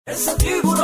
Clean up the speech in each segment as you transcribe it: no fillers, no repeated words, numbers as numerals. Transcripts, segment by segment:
Esa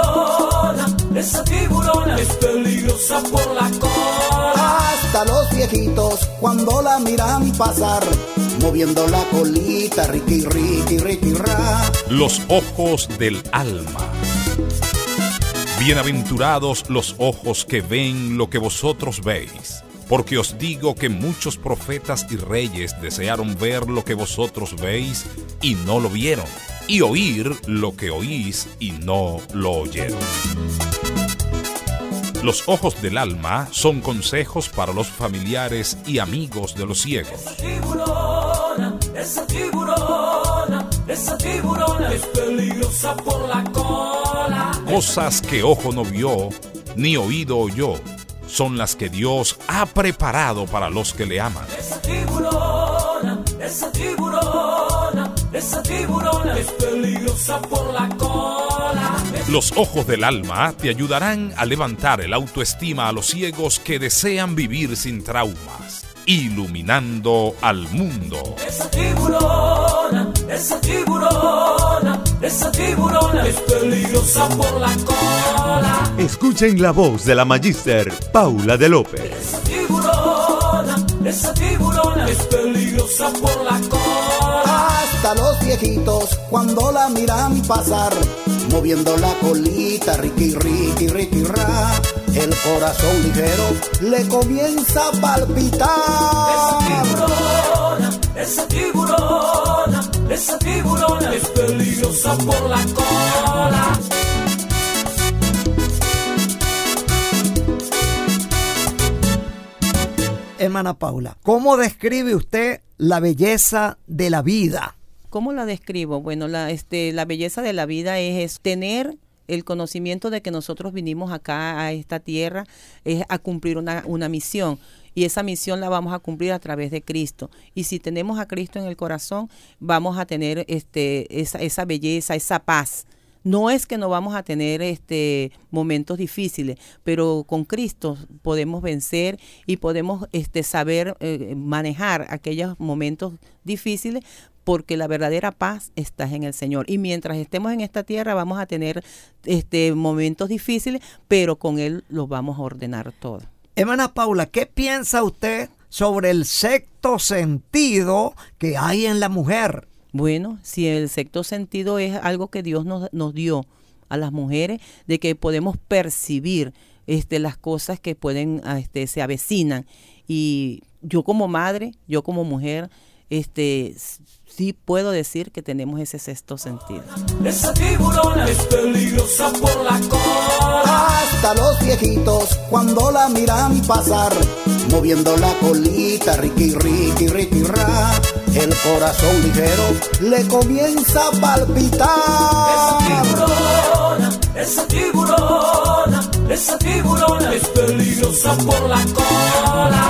tiburona es peligrosa por la cola. Hasta los viejitos cuando la miran pasar, moviendo la colita, riqui, riqui, riqui, ra. Los ojos del alma. Bienaventurados los ojos que ven lo que vosotros veis, porque os digo que muchos profetas y reyes desearon ver lo que vosotros veis y no lo vieron, y oír lo que oís y no lo oyeron. Los ojos del alma son consejos para los familiares y amigos de los ciegos. Esa tiburona es peligrosa por la cola. Cosas que ojo no vio, ni oído oyó, son las que Dios ha preparado para los que le aman. Esa tiburona es peligrosa por la cola. Los ojos del alma te ayudarán a levantar el autoestima a los ciegos que desean vivir sin traumas, iluminando al mundo. Esa tiburona es peligrosa por la cola. Escuchen la voz de la Magíster Paula de López. Esa tiburona es peligrosa por la cola. Hasta los viejitos cuando la miran pasar, moviendo la colita, riqui, riqui, riqui, ra. El corazón ligero le comienza a palpitar. Esa tiburona es peligrosa por la cola. Hermana Paula, ¿cómo describe usted la belleza de la vida? ¿Cómo la describo? Bueno, la belleza de la vida es tener el conocimiento de que nosotros vinimos acá a esta tierra es a cumplir una misión. Y esa misión la vamos a cumplir a través de Cristo. Y si tenemos a Cristo en el corazón, vamos a tener esa belleza, esa paz. No es que no vamos a tener momentos difíciles, pero con Cristo podemos vencer y podemos saber manejar aquellos momentos difíciles, porque la verdadera paz está en el Señor. Y mientras estemos en esta tierra vamos a tener momentos difíciles, pero con Él los vamos a ordenar todo. Hermana Paula, ¿qué piensa usted sobre el sexto sentido que hay en la mujer? Bueno, si el sexto sentido es algo que Dios nos dio a las mujeres, de que podemos percibir las cosas que se avecinan. Y yo como madre, yo como mujer, sí puedo decir que tenemos ese sexto sentido. Esa tiburona es peligrosa por la cola. Hasta los viejitos cuando la miran pasar, moviendo la colita, riqui, riqui, riqui, ra. El corazón ligero le comienza a palpitar. Esa tiburona es peligrosa por la cola.